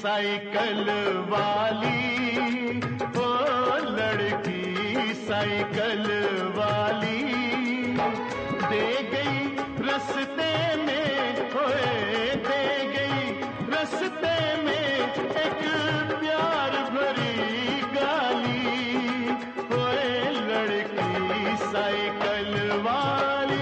Cycle वाली, ओ लड़की cycle वाली, दे गई रस्ते में, होए दे गई रस्ते में एक प्यार भरी गाली, होए लड़की साइकिल वाली।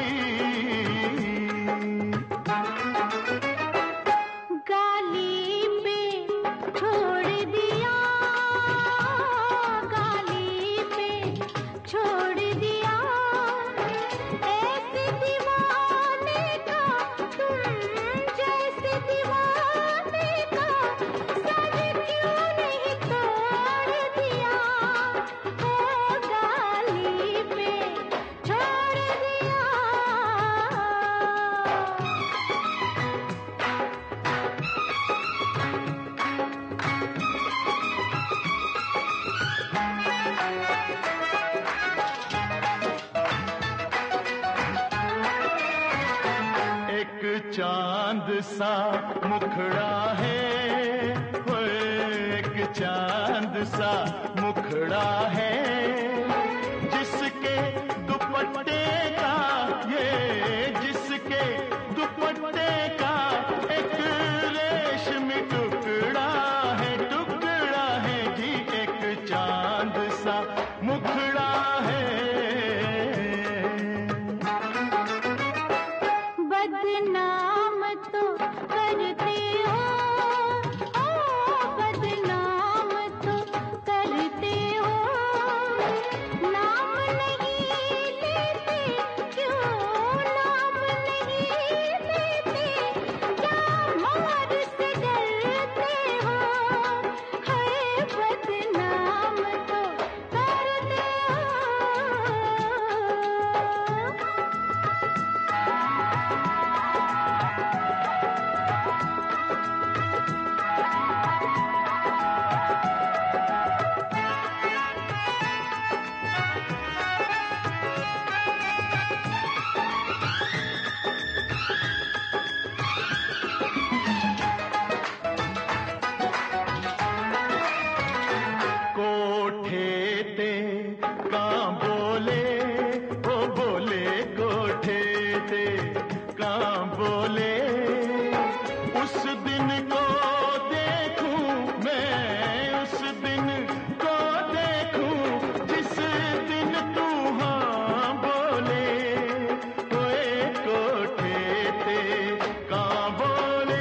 चांद सा मुखड़ा है, एक चांद सा मुखड़ा है, जिसके दुपट्टे का, ये जिसके दुपट्टे का एक रेशमी टुकड़ा है जी, एक चांद सा मुखड़ा है। बदनाम तो करते हो, ओ बदनाम तो करते हो, नाम नहीं लेते, क्यों नाम नहीं लेते, क्या मार से डरते हो, है बदनाम तो करते हो। कोठे ते कां बोले, ओ बोले कोठे ते कां बोले, उस दिन को देखूं मैं, उस दिन को देखूं जिस दिन तू हाँ बोले, ओए कोठे ते कां बोले।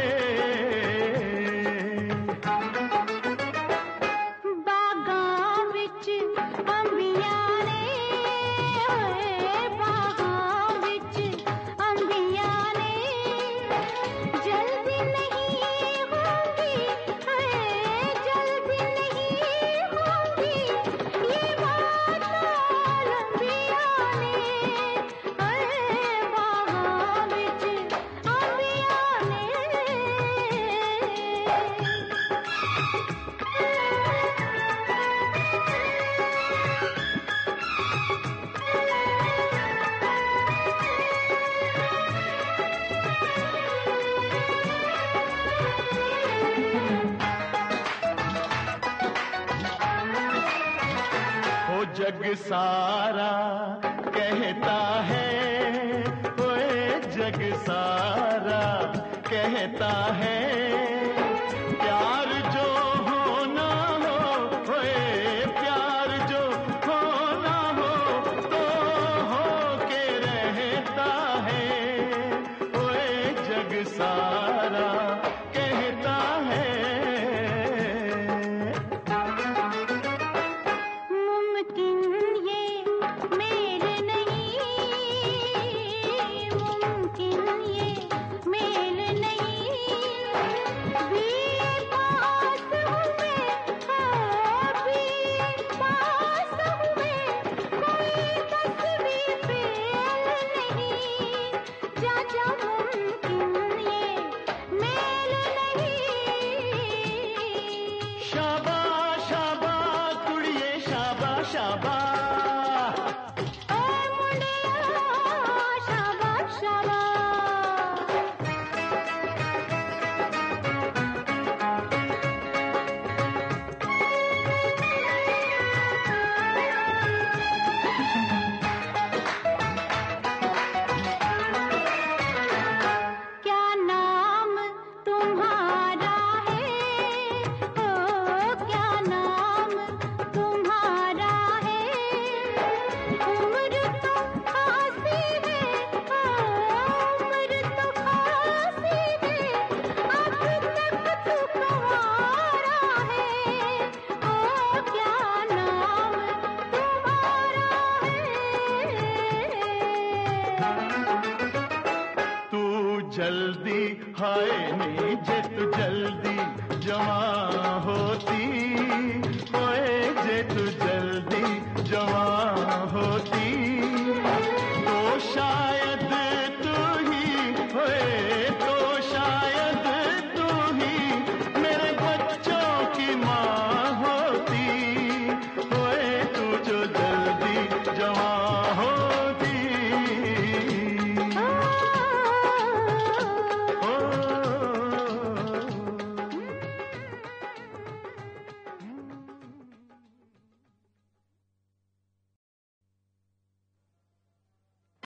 जग सारा कहता है, ओए जग सारा कहता है, प्यार जो होना हो, ओए प्यार जो होना हो तो हो के रहता है, ओए जग सारा कहता है। जल्दी हाय नी जे तू जल्दी जवां होती, ओए जे तू जल्दी जवां होती।